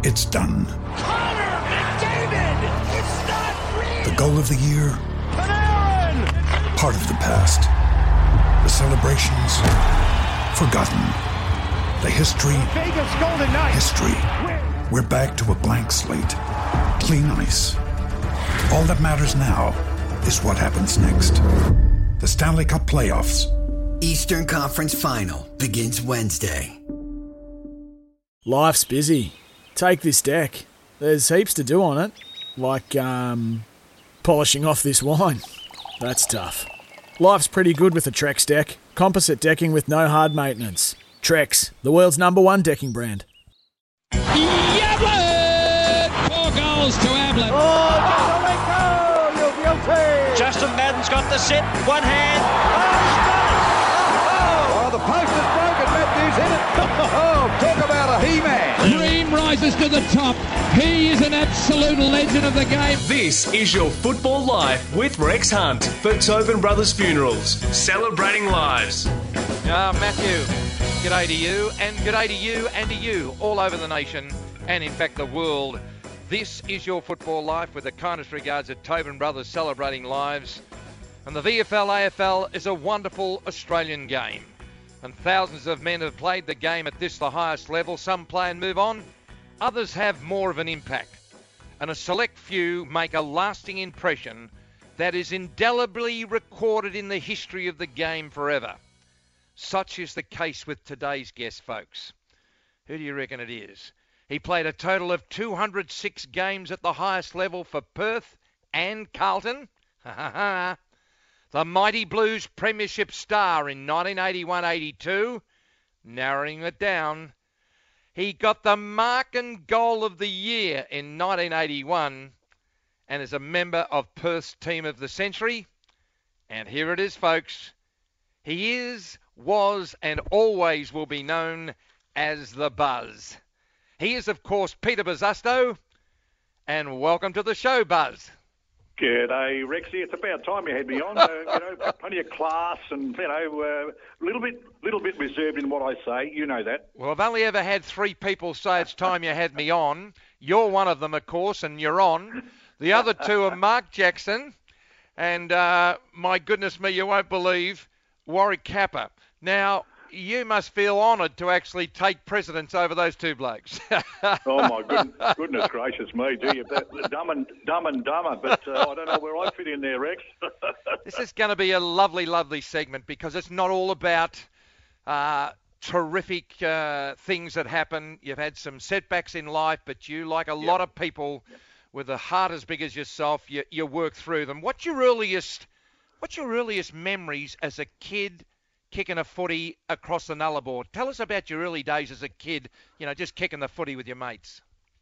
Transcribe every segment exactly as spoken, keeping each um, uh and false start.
It's done. Connor McDavid! It's not real! The goal of the year? Panarin! Part of the past. The celebrations? Forgotten. The history? Vegas Golden Knights! History. We're back to a blank slate. Clean ice. All that matters now is what happens next. The Stanley Cup Playoffs. Eastern Conference Final begins Wednesday. Life's busy. Take this deck. There's heaps to do on it, like um, polishing off this wine. That's tough. Life's pretty good with a Trex deck. Composite decking with no hard maintenance. Trex, the world's number one decking brand. Yablett! Four goals to Ablett. Oh, you're guilty! Justin Madden's got the set. One hand. Oh, he's done it! Oh, the post is broken. Matthews hit it. Oh, talk about a he-man. Dream rises to the top. He is an absolute legend of the game. This is your Football Life with Rex Hunt for Tobin Brothers Funerals, celebrating lives. Ah, Matthew, g'day to you, and g'day to you and to you all over the nation, and in fact the world. This is your Football Life with the kindest regards at Tobin Brothers celebrating lives. And the V F L A F L is a wonderful Australian game. And thousands of men have played the game at this, the highest level. Some play and move on. Others have more of an impact. And a select few make a lasting impression that is indelibly recorded in the history of the game forever. Such is the case with today's guest, folks. Who do you reckon it is? He played a total of two hundred six games at the highest level for Perth and Carlton. Ha ha ha. The Mighty Blues Premiership star in nineteen eighty-one eighty-two. Narrowing it down, he got the mark and goal of the year in nineteen eighty-one and is a member of Perth's Team of the Century. And here it is, folks. He is, was, and always will be known as the Buzz. He is, of course, Peter Buzzusto. And welcome to the show, Buzz. G'day, Rexy. It's about time you had me on. Uh, you know, plenty of class and, you know, a uh, little bit little bit reserved in what I say. You know that. Well, I've only ever had three people say it's time you had me on. You're one of them, of course, and you're on. The other two are Mark Jackson and, uh, my goodness me, you won't believe, Warwick Capper. Now, you must feel honoured to actually take precedence over those two blokes. Oh, my goodness, goodness gracious me, do you? Dumb and, dumb and dumber, but uh, I don't know where I fit in there, Rex. This is going to be a lovely, lovely segment because it's not all about uh, terrific uh, things that happen. You've had some setbacks in life, but you, like a yep. lot of people yep. with a heart as big as yourself, you, you work through them. What's your earliest, what's your earliest memories as a kid kicking a footy across the Nullarbor? Tell us about your early days as a kid, you know, just kicking the footy with your mates.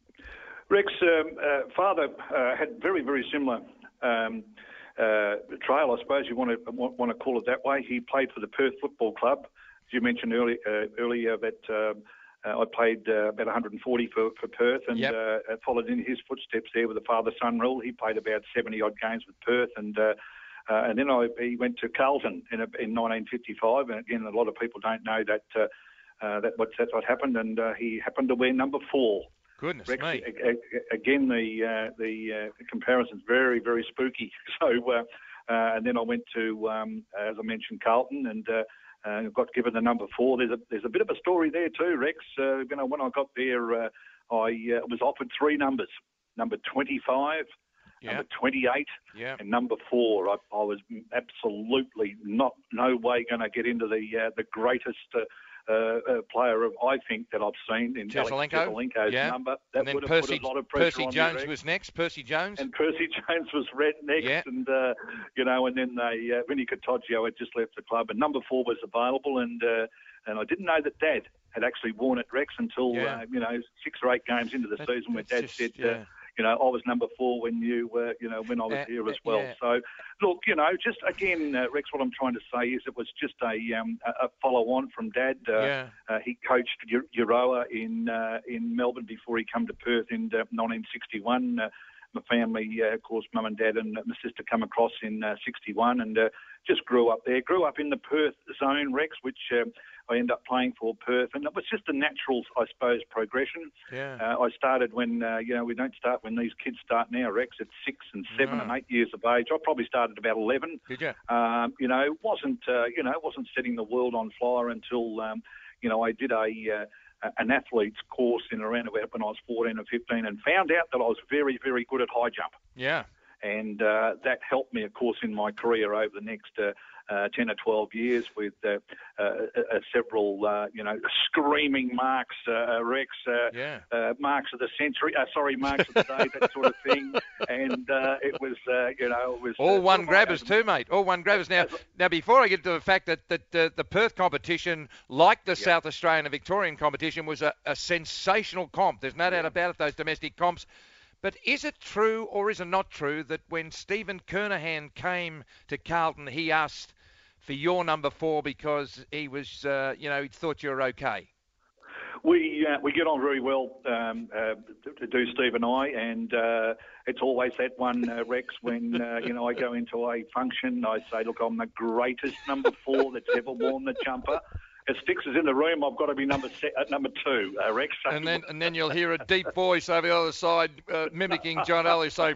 Rex, um, uh, father uh, had very, very similar um, uh, trail, I suppose you want to want to call it that way. He played for the Perth Football Club. As you mentioned early, uh, earlier that um, uh, I played uh, about one hundred forty for, for Perth and yep. uh, followed in his footsteps there with the father-son rule. He played about seventy-odd games with Perth and uh, Uh, and then I, he went to Carlton in, a, in nineteen fifty-five, and again, a lot of people don't know that uh, uh, that what that's what happened, and uh, he happened to wear number four. Goodness Rex, me! A, a, again, the uh, the, uh, the comparison's very very spooky. So, uh, uh, and then I went to, um, as I mentioned, Carlton, and uh, uh, got given the number four. There's a there's a bit of a story there too, Rex. Uh, you know, when I got there, uh, I uh, was offered three numbers: number twenty-five. Yeah. Number twenty-eight yeah. and number four. I, I was absolutely not, no way going to get into the uh, the greatest uh, uh, player of I think that I've seen in Alex Jesaulenko's yeah. number. That and then would have Percy, put a lot of pressure Percy on Jones me, was next. Percy Jones. And Percy Jones was red next, yeah. and uh, you know, and then they uh, Vinny Cottogio had just left the club, and number four was available, and uh, and I didn't know that Dad had actually worn it, Rex, until yeah. uh, you know six or eight games into the that, season, where Dad just, said. Yeah. Uh, You know, I was number four when you were, you know, when I was uh, here as uh, well. yeah. So, look, you know, just again, uh, Rex, what I'm trying to say is it was just a, um, a follow-on from Dad. Uh, yeah. uh, he coached Euroa in uh, in Melbourne before he came to Perth in uh, nineteen sixty-one. Uh, my family, uh, of course, mum and dad and my sister come across in uh, sixty-one and uh, just grew up there. Grew up in the Perth zone, Rex, which uh, I ended up playing for Perth, and it was just a natural, I suppose, progression. Yeah. Uh, I started when, uh, you know, we don't start when these kids start now, Rex, at six and seven No. and eight years of age. I probably started about eleven. Did you? Um, you know, wasn't, uh, you know, wasn't setting the world on fire until, um, you know, I did a... Uh, an athlete's course in around about when I was fourteen or fifteen, and found out that I was very, very good at high jump. Yeah. And uh, that helped me, of course, in my career over the next uh, uh, ten or twelve years with uh, uh, uh, several, uh, you know, screaming marks, uh, Rex, uh, yeah. uh, marks of the century, uh, sorry, marks of the day, that sort of thing. And uh, it was, uh, you know, it was... All uh, one grabbers too, mate. All one grabbers. Now, now before I get to the fact that, that uh, the Perth competition, like the Yeah. South Australian and Victorian competition, was a, a sensational comp. There's no doubt about it, those domestic comps. But is it true or is it not true that when Stephen Kernahan came to Carlton, he asked for your number four because he was, uh, you know, he thought you were okay? We uh, we get on very well, um, uh, to do Steve and I, and uh, it's always that one, uh, Rex, when, uh, you know, I go into a function, I say, look, I'm the greatest number four that's ever worn the jumper. If Sticks is in the room, I've got to be number se- uh, number two, uh, Rex. And then and then you'll hear a deep voice over the other side uh, mimicking John Ellie say,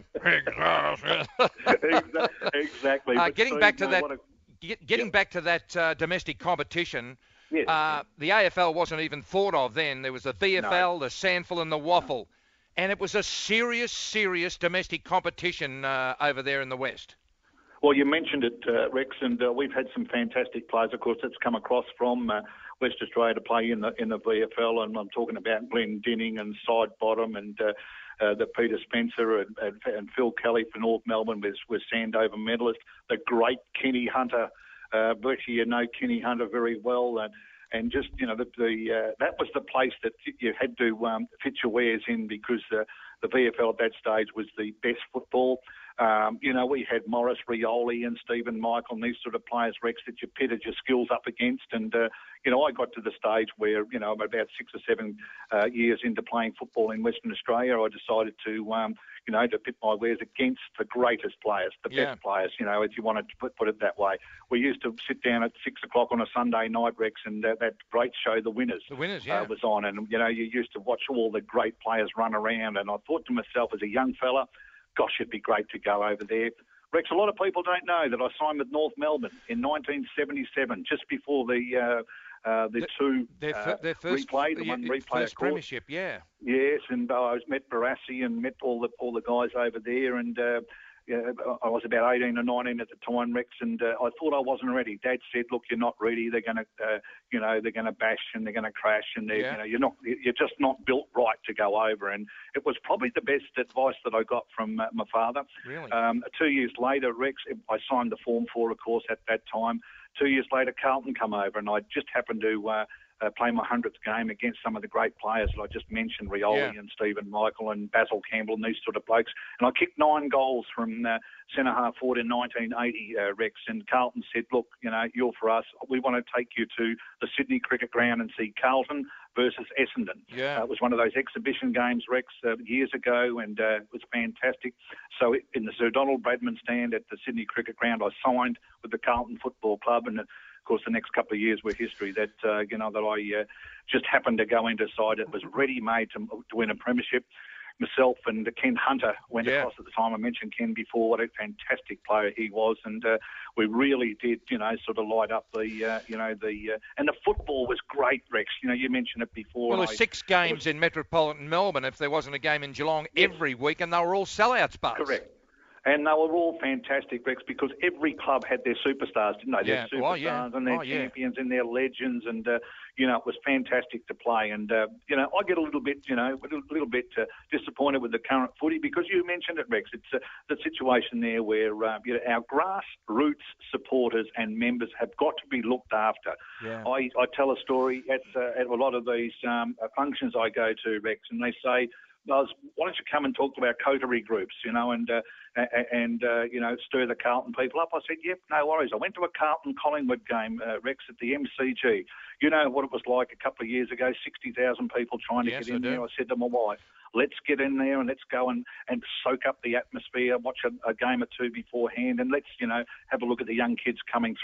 Exactly. Uh, But getting Steve, back to no, that, what a- get, getting Yep. back to that uh, domestic competition, Yes. uh, the A F L wasn't even thought of then. There was the V F L, the Sandful and the Waffle. And it was a serious, serious domestic competition uh, over there in the West. Well, you mentioned it, uh, Rex, and uh, we've had some fantastic players, of course, that's come across from uh, West Australia to play in the in the V F L, and I'm talking about Glenn Dinning and Sidebottom and uh, uh, the Peter Spencer and, and, and Phil Kelly for North Melbourne was, was Sandover medalist, the great Kenny Hunter. Uh, actually, you know Kenny Hunter very well, and and just you know the, the uh, that was the place that you had to um, fit your wares in because the the V F L at that stage was the best football. Um, you know, we had Morris Rioli and Stephen Michael and these sort of players, Rex, that you pitted your skills up against. And, uh, you know, I got to the stage where, you know, about six or seven uh, years into playing football in Western Australia, I decided to, um, you know, to pit my wares against the greatest players, the Yeah. best players, you know, if you wanted to put, put it that way. We used to sit down at six o'clock on a Sunday night, Rex, and uh, that great show, The Winners, The Winners, yeah. uh, was on. And, you know, you used to watch all the great players run around. And I thought to myself as a young fella, gosh, it'd be great to go over there. Rex, a lot of people don't know that I signed with North Melbourne in nineteen seventy-seven, just before the uh, uh, the, the two their, uh, their first, replay, the yeah, one replay, first of course. premiership, yeah. Yes, and uh, I met Barassi and met all the all the guys over there, and uh, yeah, I was about eighteen or nineteen at the time, Rex, and uh, I thought I wasn't ready. Dad said, "Look, you're not ready. They're going to, uh, you know, they're going to bash and they're going to crash, and they're, Yeah. you know, you're not, you're just not built right to go over." And it was probably the best advice that I got from uh, my father. Really? Um, two years later, Rex, I signed the form for, of course, at that time. Two years later, Carlton come over, and I just happened to uh, uh, play my hundredth game against some of the great players that I just mentioned, Rioli Yeah. and Stephen Michael and Basil Campbell and these sort of blokes. And I kicked nine goals from uh, centre half forward in nineteen eighty, uh, Rex. And Carlton said, "Look, you know, you're for us. We want to take you to the Sydney Cricket Ground and see Carlton versus Essendon." Yeah. Uh, it was one of those exhibition games, Rex, uh, years ago, and uh, it was fantastic. So in the Sir Donald Bradman stand at the Sydney Cricket Ground, I signed with the Carlton Football Club, and of course the next couple of years were history. That uh, you know that I uh, just happened to go into a side that was ready-made to, to win a premiership. Myself and Ken Hunter went Yeah. across at the time. I mentioned Ken before. What a fantastic player he was, and uh, we really did, you know, sort of light up the, uh, you know, the uh, and the football was great, Rex. You know, you mentioned it before. Well, and there's I- six games in metropolitan Melbourne if there wasn't a game in Geelong Yes. every week, and they were all sellouts, Buzz. Correct. And they were all fantastic, Rex, because every club had their superstars, didn't they? Yeah. Their superstars Oh, yeah. and their Oh, yeah. champions and their legends, and uh, you know, it was fantastic to play. And uh, you know, I get a little bit, you know, a little, little bit uh, disappointed with the current footy because you mentioned it, Rex. It's uh, the situation there where uh, you know, our grassroots supporters and members have got to be looked after. Yeah. I, I tell a story at uh, at a lot of these um, functions I go to, Rex, and they say, "Buzz, why don't you come and talk to our coterie groups, you know, and uh, and uh, you know, stir the Carlton people up?" I said, "Yep, no worries." I went to a Carlton Collingwood game, uh, Rex, at the M C G. You know what it was like a couple of years ago, sixty thousand people trying to Yes, get in I do. there. I said to my wife, "Let's get in there and let's go and, and soak up the atmosphere, watch a, a game or two beforehand, and let's, you know, have a look at the young kids coming through."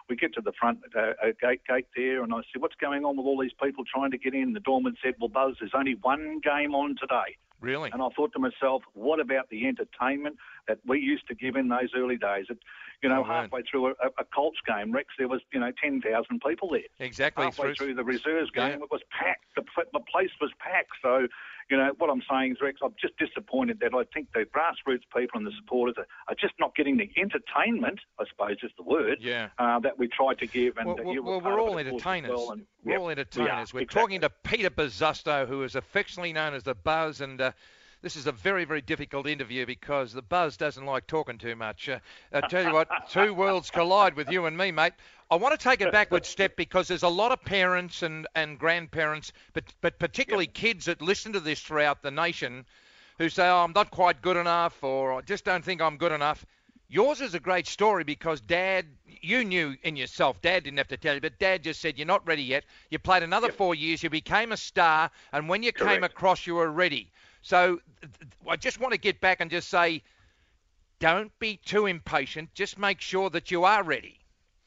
we get to the front uh, gate gate there, and I said, what's going on with all these people trying to get in? The doorman said, well, Buzz, there's only one game on today. Really? And I thought to myself, what about the entertainment that we used to give in those early days? It, you know, oh, halfway through a, a Colts game, Rex, there was, you know, ten thousand people there. Exactly. Halfway through, through the reserves game, yeah. it was packed. The, the place was packed. So, you know, what I'm saying is, Rex, I'm just disappointed that I think the grassroots people and the supporters are, are just not getting the entertainment, I suppose is the word, yeah. uh, that we tried to give. And well, uh, you well, were we're all it, entertainers. Well, and, we're yep, all entertainers. we are, we're exactly. talking to Peter Buzzusto, who is affectionately known as the Buzz, and uh, this is a very, very difficult interview because the Buzz doesn't like talking too much. Uh, I tell you what, two worlds collide with you and me, mate. I want to take a backward step because there's a lot of parents and, and grandparents, but, but particularly yep. kids that listen to this throughout the nation who say, oh, I'm not quite good enough, or I just don't think I'm good enough. Yours is a great story because Dad, you knew in yourself, Dad didn't have to tell you, but Dad just said, you're not ready yet. You played another yep. four years, you became a star, and when you Correct. came across, you were ready. So I just want to get back and just say, don't be too impatient. Just make sure that you are ready.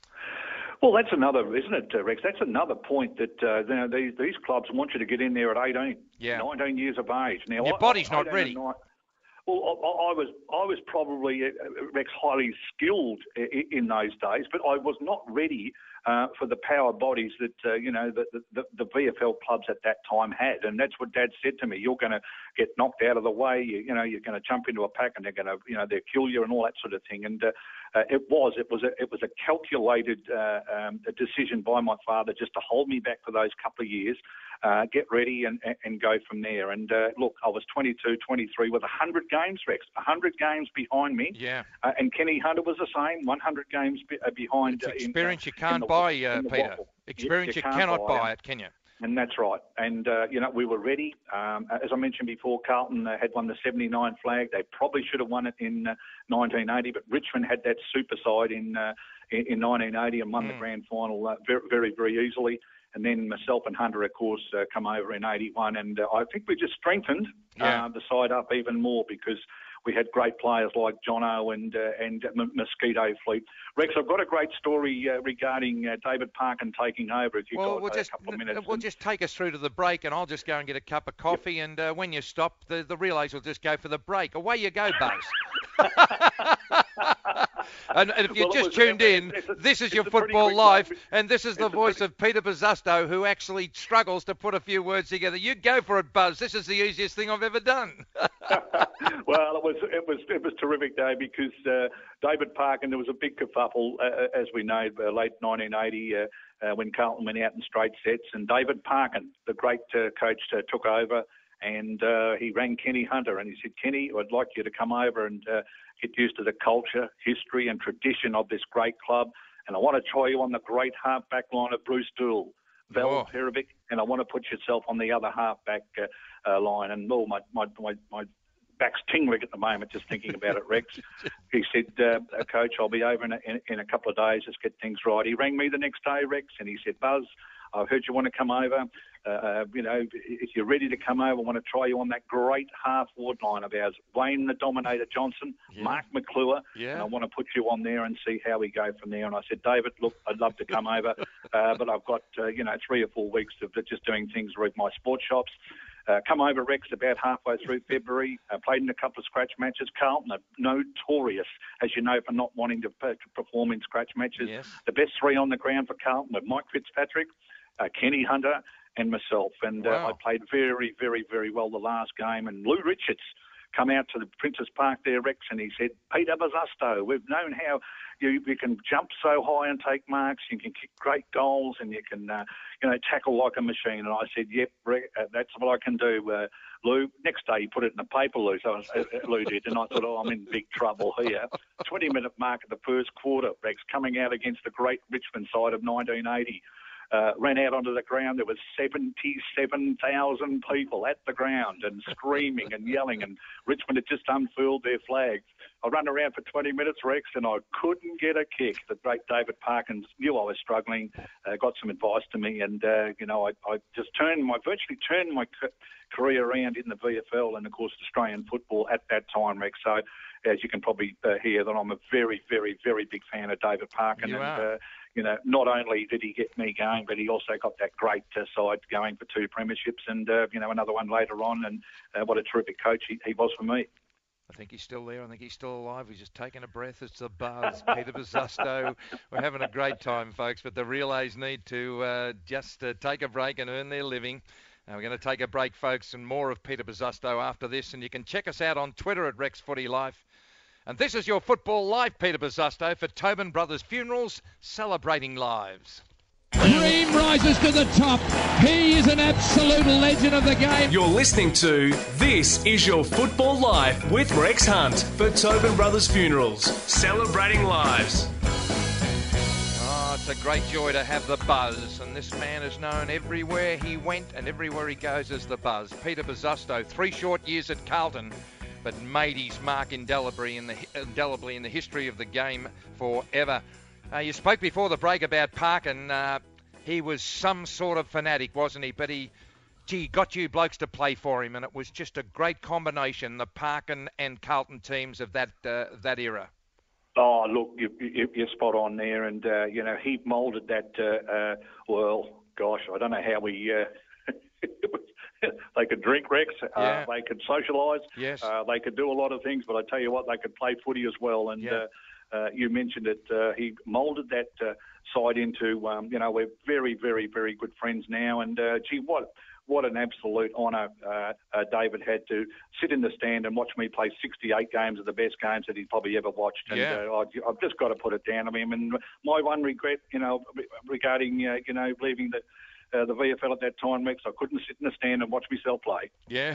Well, that's another, isn't it, uh, Rex? That's another point that uh, you know, these these clubs want you to get in there at eighteen, yeah. nineteen years of age. Now, your I, body's I, not I ready. Well, I, I was I was probably uh, Rex highly skilled in, in those days, but I was not ready uh, for the power bodies that uh, you know the, the the V F L clubs at that time had, and that's what Dad said to me. You're going to get knocked out of the way. You, you know, you're going to jump into a pack, and they're going to, you know, they'll kill you and all that sort of thing. And uh, uh, it was it was a, it was a calculated uh, um, a decision by my father just to hold me back for those couple of years. Uh, get ready and, and go from there. And uh, look, I was twenty-two, twenty-three with one hundred games, Rex, one hundred games behind me. Yeah. Uh, and Kenny Hunter was the same, one hundred games be, uh, behind. It's experience in, you can't the, buy, uh, Peter. Waffle. Experience you, you, you cannot buy, buy it, can you? And that's right. And, uh, you know, we were ready. Um, as I mentioned before, Carlton uh, had won the seventy-nine flag. They probably should have won it in uh, nineteen eighty, but Richmond had that super side in, uh, in, in nineteen eighty and won mm. the grand final uh, very, very, very easily. And then myself and Hunter, of course, uh, come over in eighty-one. And uh, I think we just strengthened yeah. uh, the side up even more because we had great players like Jono and uh, and M- Mosquito Fleet. Rex, I've got a great story uh, regarding uh, David Parkin taking over. If you've well, got we'll uh, just, a couple of minutes. We'll just take us through to the break, and I'll just go and get a cup of coffee. Yep. And uh, when you stop, the, the relays will just go for the break. Away you go, Buzz. and, and if you well, just was, tuned in, a, this is your Football Life, and this is the voice pretty... of Peter Buzzusto, who actually struggles to put a few words together. You go for it, Buzz. This is the easiest thing I've ever done. Well, it was it was it was terrific day because uh, David Parkin, there was a big kerfuffle, uh, as we know, uh, late nineteen eighty uh, uh, when Carlton went out in straight sets, and David Parkin, the great uh, coach, uh, took over, and uh, he rang Kenny Hunter and he said, Kenny, I'd like you to come over and uh, get used to the culture, history, and tradition of this great club, and I want to try you on the great half-back line of Bruce Dool, Val oh. Perovic, and I want to put yourself on the other half-back uh, uh, line. And oh, my my my, my back's tingling at the moment just thinking about it, Rex. He said, uh, Coach, I'll be over in a, in, in a couple of days, just get things right. He rang me the next day, Rex, and he said, Buzz, I've heard you want to come over. Uh, uh, you know, if you're ready to come over, I want to try you on that great half-forward line of ours. Wayne the Dominator Johnson, yeah. Mark McClure, yeah. and I want to put you on there and see how we go from there. And I said, David, look, I'd love to come over, uh, but I've got, uh, you know, three or four weeks of just doing things with my sports shops. Uh, come over, Rex, about halfway through February. Uh, played in a couple of scratch matches. Carlton are notorious, as you know, for not wanting to, uh, to perform in scratch matches. Yes. The best three on the ground for Carlton were Mike Fitzpatrick, uh, Kenny Hunter, and myself. And uh, wow. I played very, very, very well the last game. And Lou Richards come out to the Princes Park there, Rex, and he said, Peter Buzzusto, we've known how you, you can jump so high and take marks, you can kick great goals, and you can, uh, you know, tackle like a machine. And I said, yep, Rick, uh, that's what I can do, uh, Lou. Next day he put it in the paper, Lou, so I, uh, Lou did, and I thought, oh, I'm in big trouble here. twenty-minute mark of the first quarter, Rex, coming out against the great Richmond side of nineteen eighty. Uh, ran out onto the ground. There was seventy-seven thousand people at the ground and screaming and yelling, and Richmond had just unfurled their flags. I ran around for twenty minutes, Rex, and I couldn't get a kick. The great David Parkins knew I was struggling, uh, got some advice to me, and, uh, you know, I, I just turned my, virtually turned my career around in the V F L and, of course, Australian football at that time, Rex. So, as you can probably uh, hear, that I'm a very, very, very big fan of David Parkin. You and, are. Uh, you know, not only did he get me going, but he also got that great uh, side going for two premierships and, uh, you know, another one later on. And uh, what a terrific coach he, he was for me. I think he's still there. I think he's still alive. He's just taking a breath. It's the buzz. Peter Bosustow. We're having a great time, folks, but the relays need to uh, just uh, take a break and earn their living. Uh, we're going to take a break, folks, and more of Peter Bosustow after this. And you can check us out on Twitter at Rex Footy Life. And this is your Football Life, Peter Bosustow, for Tobin Brothers Funerals, celebrating lives. Dream rises to the top. He is an absolute legend of the game. You're listening to This Is Your Football Life with Rex Hunt for Tobin Brothers Funerals, celebrating lives. Oh, it's a great joy to have the buzz, and this man is known everywhere he went and everywhere he goes as the buzz. Peter Bosustow, three short years at Carlton, but made his mark indelibly in the, indelibly in the history of the game forever. Uh, you spoke before the break about Parkin. Uh, he was some sort of fanatic, wasn't he? But he, gee, got you blokes to play for him, and it was just a great combination, the Parkin and Carlton teams of that uh, that era. Oh, look, you, you, you're spot on there, and, uh, you know, he moulded that, uh, uh, well, gosh, I don't know how we... Uh, they could drink, Rex. Yeah. Uh, they could socialise. Yes. Uh, they could do a lot of things, but I tell you what, they could play footy as well. And Yeah. uh, uh, you mentioned it. Uh, he moulded that uh, side into, um, you know, we're very, very, very good friends now. And, uh, gee, what what an absolute honour uh, uh, David had to sit in the stand and watch me play sixty-eight games of the best games that he's probably ever watched. And Yeah. uh, I, I've just got to put it down to him. And my one regret, you know, regarding, uh, you know, leaving the... Uh, the V F L at that time, Rex, I couldn't sit in the stand and watch myself play. Yeah.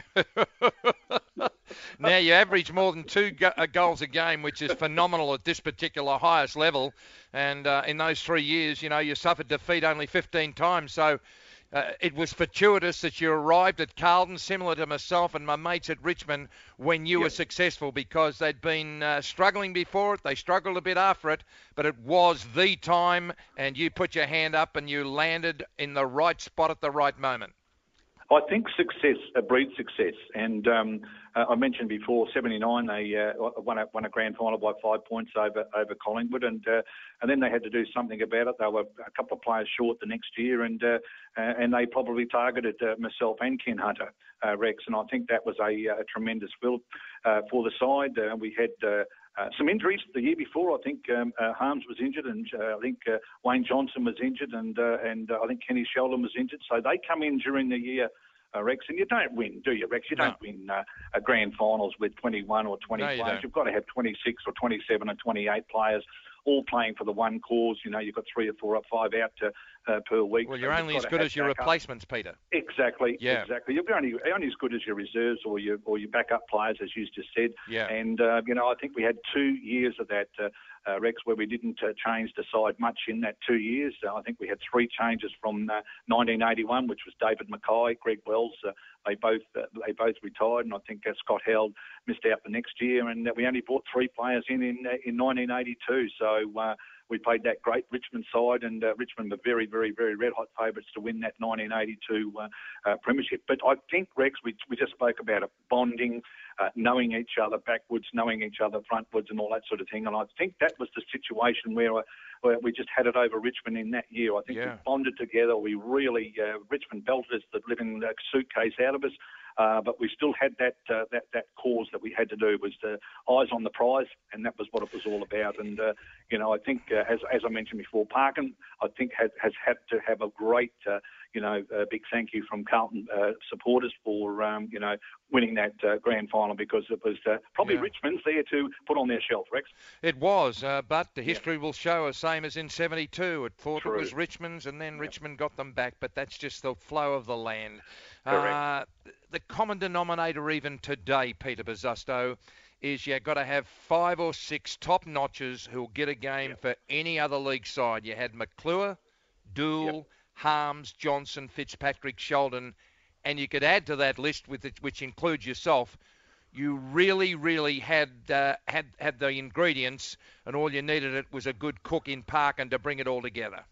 Now you average more than two go- uh, goals a game, which is phenomenal at this particular highest level. And uh, in those three years, you know, you suffered defeat only fifteen times. So uh, it was fortuitous that you arrived at Carlton, similar to myself and my mates at Richmond, when you Yep. were successful, because they'd been uh, struggling before it. They struggled a bit after it, but it was the time, and you put your hand up and you landed in the right spot at the right moment. I think success uh, breeds success, and um, uh, I mentioned before, seventy-nine they uh, won, a, won a grand final by five points over over Collingwood, and uh, and then they had to do something about it. They were a couple of players short the next year, and uh, and they probably targeted uh, myself and Ken Hunter, uh, Rex, and I think that was a, a tremendous fill uh, for the side. Uh, we had. Uh, Uh, some injuries the year before. I think um, uh, Harms was injured, and uh, I think uh, Wayne Johnson was injured, and uh, and uh, I think Kenny Sheldon was injured. So they come in during the year, uh, Rex, and you don't win, do you, Rex? You No. don't win uh, a grand finals with twenty-one or twenty No, you players. don't. You've got to have twenty-six or twenty-seven or twenty-eight players, all playing for the one cause. You know, you've got three or four or five out to, uh, per week. Well, so you're you've only got as to good have as your backup. replacements, Peter. Exactly, Yeah. exactly. You're only only as good as your reserves or your or your backup players, as you just said. Yeah. And uh, you know, I think we had two years of that, uh, uh, Rex, where we didn't uh, change the side much in that two years. Uh, I think we had three changes from uh, nineteen eighty-one, which was David Mackay, Greg Wells. Uh, they both uh, they both retired, and I think uh, Scott Held missed out the next year. And uh, we only brought three players in in, uh, in nineteen eighty-two. So. Uh, We played that great Richmond side, and uh, Richmond were very, very, very red-hot favourites to win that nineteen eighty-two uh, uh, premiership. But I think, Rex, we, we just spoke about it, bonding, uh, knowing each other backwards, knowing each other frontwards and all that sort of thing. And I think that was the situation where, uh, where we just had it over Richmond in that year. I think Yeah. we bonded together. We really, uh, Richmond belted us the living uh, suitcase out of us. Uh, but we still had that uh, that that cause that we had to do, was the eyes on the prize, and that was what it was all about. And uh, you know, I think uh, as as I mentioned before, Parkin, I think has has had to have a great uh, you know uh, big thank you from Carlton uh, supporters for um, you know winning that uh, grand final, because it was uh, probably Yeah. Richmond's there to put on their shelf, Rex. It was, uh, but the history will show us, same as in seventy-two. It thought True. it was Richmond's, and then Richmond got them back, but that's just the flow of the land. Correct. Uh, the common denominator even today, Peter Bosustow, is you've got to have five or six top notches who'll get a game Yep. for any other league side. You had McClure, Dool, Yep. Harms, Johnson, Fitzpatrick, Sheldon, and you could add to that list, with it, which includes yourself. You really, really had uh, had had the ingredients, and all you needed it was a good cook in Parkin to bring it all together.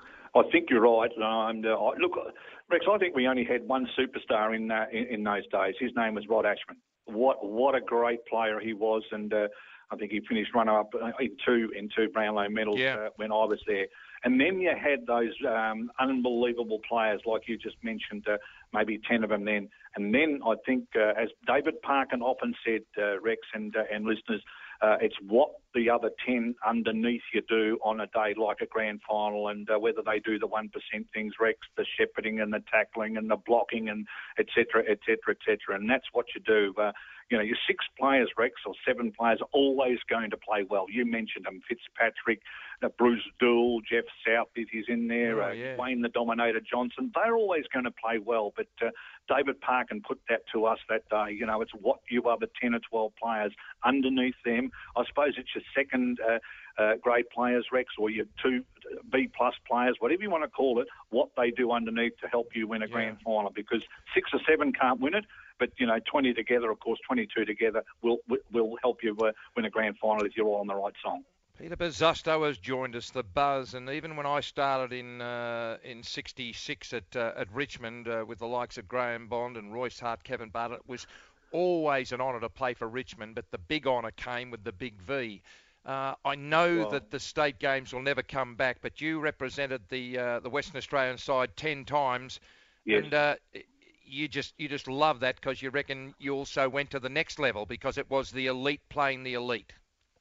I think you're right. And uh, I- look, Rex, I think we only had one superstar in, uh, in in those days. His name was Rod Ashman. What what a great player he was, and uh, I think he finished runner-up in two in two Brownlow medals yeah. uh, when I was there. And then you had those um, unbelievable players, like you just mentioned, uh, maybe ten of them then. And then I think, uh, as David Parkin often said, uh, Rex and uh, and listeners, uh, it's what the other ten underneath you do on a day like a grand final, and uh, whether they do the one percent things, Rex, the shepherding and the tackling and the blocking and et cetera, et cetera, et cetera. And that's what you do. Uh, You know, your six players, Rex, or seven players are always going to play well. You mentioned them, Fitzpatrick, uh, Bruce Dool, Jeff South, if he's in there, oh, uh, yeah. Wayne the Dominator Johnson. They're always going to play well. But uh, David Parkin put that to us that day. You know, it's what you other ten or twelve players underneath them. I suppose it's your second uh, uh, grade players, Rex, or your two B-plus players, whatever you want to call it, what they do underneath to help you win a Yeah. grand final. Because six or seven can't win it. But, you know, twenty together, of course, twenty-two together will will help you uh, win a grand final if you're all on the right song. Peter Bozzusto has joined us, the Buzz, and even when I started in uh, in sixty-six at uh, at Richmond uh, with the likes of Graham Bond and Royce Hart, Kevin Bartlett, it was always an honour to play for Richmond, but the big honour came with the big V. Uh, I know Well, that the state games will never come back, but you represented the uh, the Western Australian side ten times, yes. and uh, you just you just love that because you reckon you also went to the next level because it was the elite playing the elite.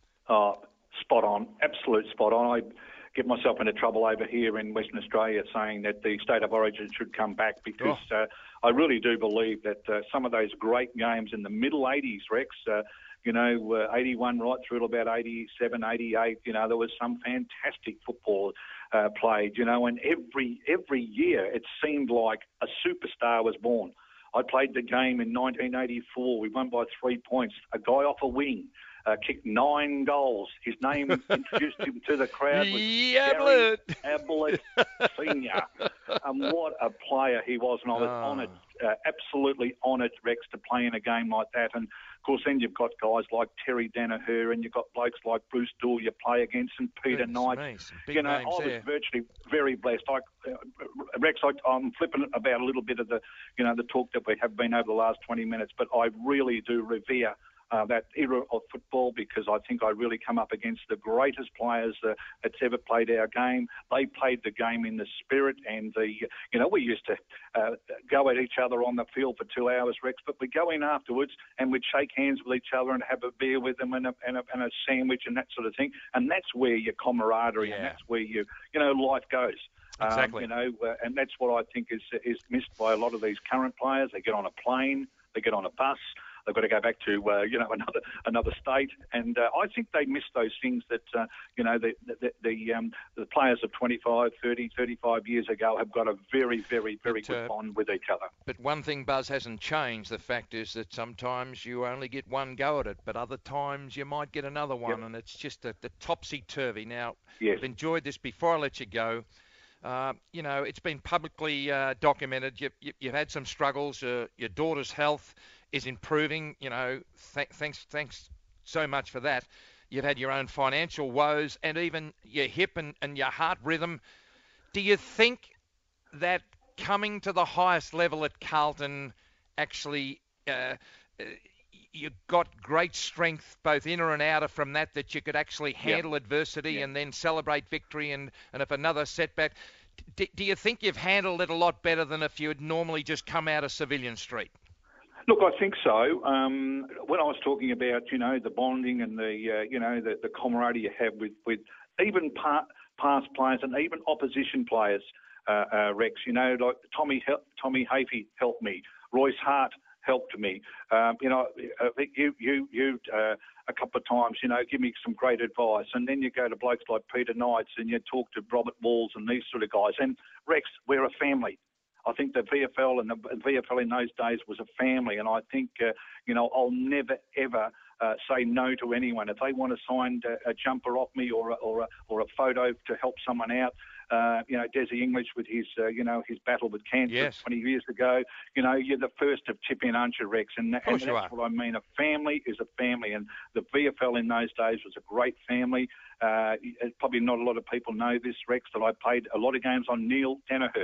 Oh, spot on, absolute spot on. I get myself into trouble over here in Western Australia saying that the state of origin should come back because Oh. uh, I really do believe that uh, some of those great games in the middle eighties, Rex, uh, you know, uh, eighty-one right through to about eighty-seven, eighty-eight, you know, there was some fantastic football uh, played, you know, and every every year it seemed like a superstar was born. I played the game in nineteen eighty-four. We won by three points. A guy off a wing uh, kicked nine goals. His name introduced him to the crowd was Ablett. Gary Ablett Senior And what a player he was, and I was Oh. honoured, uh, absolutely honoured, Rex, to play in a game like that. And of course, then you've got guys like Terry Danaher, and you've got blokes like Bruce Dool you play against, and Peter Goodness Knight. me, some big You know, I names was there. virtually very blessed. I, uh, Rex, I, I'm flipping about a little bit of the, you know, the talk that we have been over the last twenty minutes, but I really do revere Uh, that era of football because I think I really come up against the greatest players uh, that's ever played our game. They played the game in the spirit and the, you know, we used to uh, go at each other on the field for two hours, Rex, but we'd go in afterwards and we'd shake hands with each other and have a beer with them and a, and a, and a sandwich and that sort of thing. And that's where your camaraderie Yeah. and that's where you, you know, life goes. Exactly. Um, you know, uh, and that's what I think is is missed by a lot of these current players. They get on a plane, they get on a bus. They've got to go back to, uh, you know, another another state, and uh, I think they miss those things that, uh, you know, the the the, um, the players of twenty-five, thirty, thirty-five years ago have got a very, very, very But, good uh, bond with each other. But one thing, Buzz, hasn't changed. The fact is that sometimes you only get one go at it, but other times you might get another one, Yep. and it's just a, the topsy-turvy. Now, Yes. I've enjoyed this. Before I let you go, uh, you know, it's been publicly uh, documented. You, you, you've had some struggles. Uh, your daughter's health is improving. You know, th- thanks, thanks so much for that. You've had your own financial woes and even your hip and, and your heart rhythm. Do you think that coming to the highest level at Carlton actually uh, uh, you got great strength both inner and outer from that, that you could actually handle Yep. adversity Yep. and then celebrate victory and, and if another setback? D- do you think you've handled it a lot better than if you had normally just come out of Civilian Street? Look, I think so. Um, when I was talking about, you know, the bonding and the, uh, you know, the, the camaraderie you have with, with even pa- past players and even opposition players, uh, uh, Rex, you know, like Tommy Hel- Tommy Hafey helped me, Royce Hart helped me. Um, you know, uh, you you you uh, a couple of times, you know, give me some great advice, and then you go to blokes like Peter Knights and you talk to Robert Walls and these sort of guys. And Rex, we're a family. I think the V F L and the V F L in those days was a family, and I think, uh, you know, I'll never ever uh, say no to anyone if they want to sign a, a jumper off me or a, or a, or a photo to help someone out. Uh, you know, Desi English with his, uh, you know, his battle with cancer Yes. twenty years ago. You know, you're the first to chip in, aren't you, Rex? And, and course that's you are. what I mean. A family is a family, and the V F L in those days was a great family. Uh, probably not a lot of people know this, Rex, that I played a lot of games on Neil Danaher,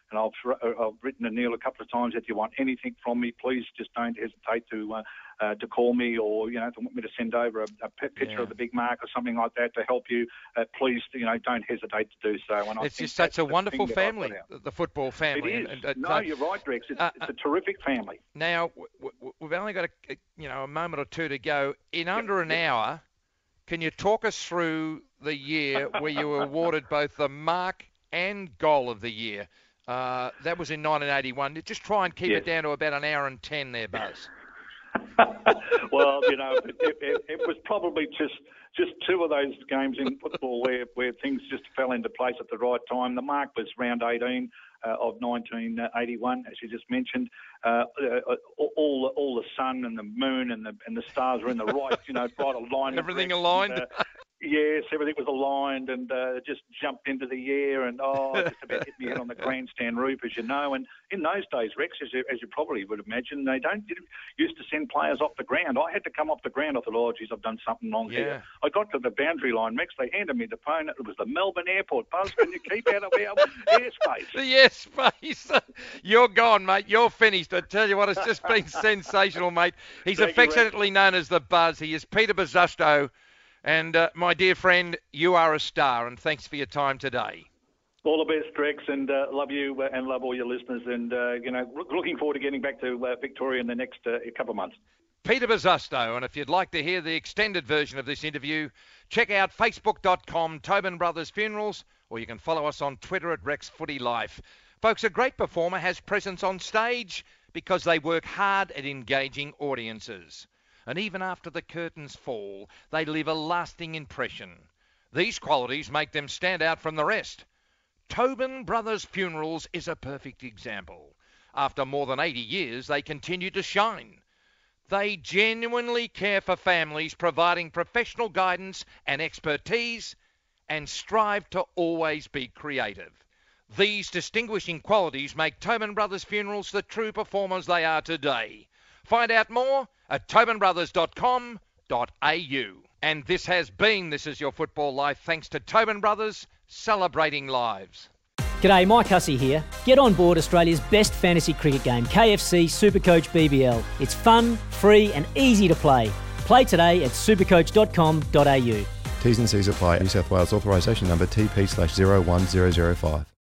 and I've I've written to Neil a couple of times, if you want anything from me, please just don't hesitate to uh, uh, to call me, or you know, if you want me to send over a, a picture yeah. of the Big Mark or something like that to help you, uh, please, you know, don't hesitate to do so. And it's I just such a wonderful that family, the football family. It is. And, and, no, uh, you're right, Drex. It's, uh, it's a terrific family. Now w- w- we've only got a you know a moment or two to go. In under yep, an yep. hour, can you talk us through the year where you were awarded both the Mark and Goal of the Year? Uh, that was in nineteen eighty-one. Just try and keep yes. it down to about an hour and ten there, Buzz. Well, you know, it, it, it was probably just just two of those games in football where, where things just fell into place at the right time. The Mark was round eighteen uh, of nineteen eighty-one, as you just mentioned. Uh, uh, all all the sun and the moon and the and the stars were in the right, you know, right alignment. Everything aligned. And, uh, Yes, everything was aligned, and uh, just jumped into the air, and oh, just about hit me head on the grandstand roof, as you know. And in those days, Rex, as you, as you probably would imagine, they don't didn't used to send players off the ground. I had to come off the ground. I thought, oh, geez, I've done something wrong Yeah. here. I got to the boundary line, Rex. They handed me the phone. It was the Melbourne Airport. Buzz, can you keep out of our airspace? The airspace. You're gone, mate. You're finished. I tell you what, it's just been sensational, mate. He's Thank you, affectionately known as the Buzz. He is Peter Buzzusto. And, uh, my dear friend, you are a star, and thanks for your time today. All the best, Drex, and uh, love you uh, and love all your listeners. And, uh, you know, looking forward to getting back to uh, Victoria in the next uh, couple of months. Peter Buzzusto, and if you'd like to hear the extended version of this interview, check out facebook dot com, Tobin Brothers Funerals, or you can follow us on Twitter at Rex Footy Life. Folks, a great performer has presence on stage because they work hard at engaging audiences. And even after the curtains fall, they leave a lasting impression. These qualities make them stand out from the rest. Tobin Brothers Funerals is a perfect example. After more than eighty years, they continue to shine. They genuinely care for families, providing professional guidance and expertise, and strive to always be creative. These distinguishing qualities make Tobin Brothers Funerals the true performers they are today. Find out more at tobin brothers dot com dot a u. And this has been This Is Your Football Life, thanks to Tobin Brothers, celebrating lives. G'day, Mike Hussey here. Get on board Australia's best fantasy cricket game, K F C Supercoach B B L. It's fun, free and easy to play. Play today at supercoach dot com dot a u. T's and C's apply. New South Wales authorisation number T P slash zero one zero zero five.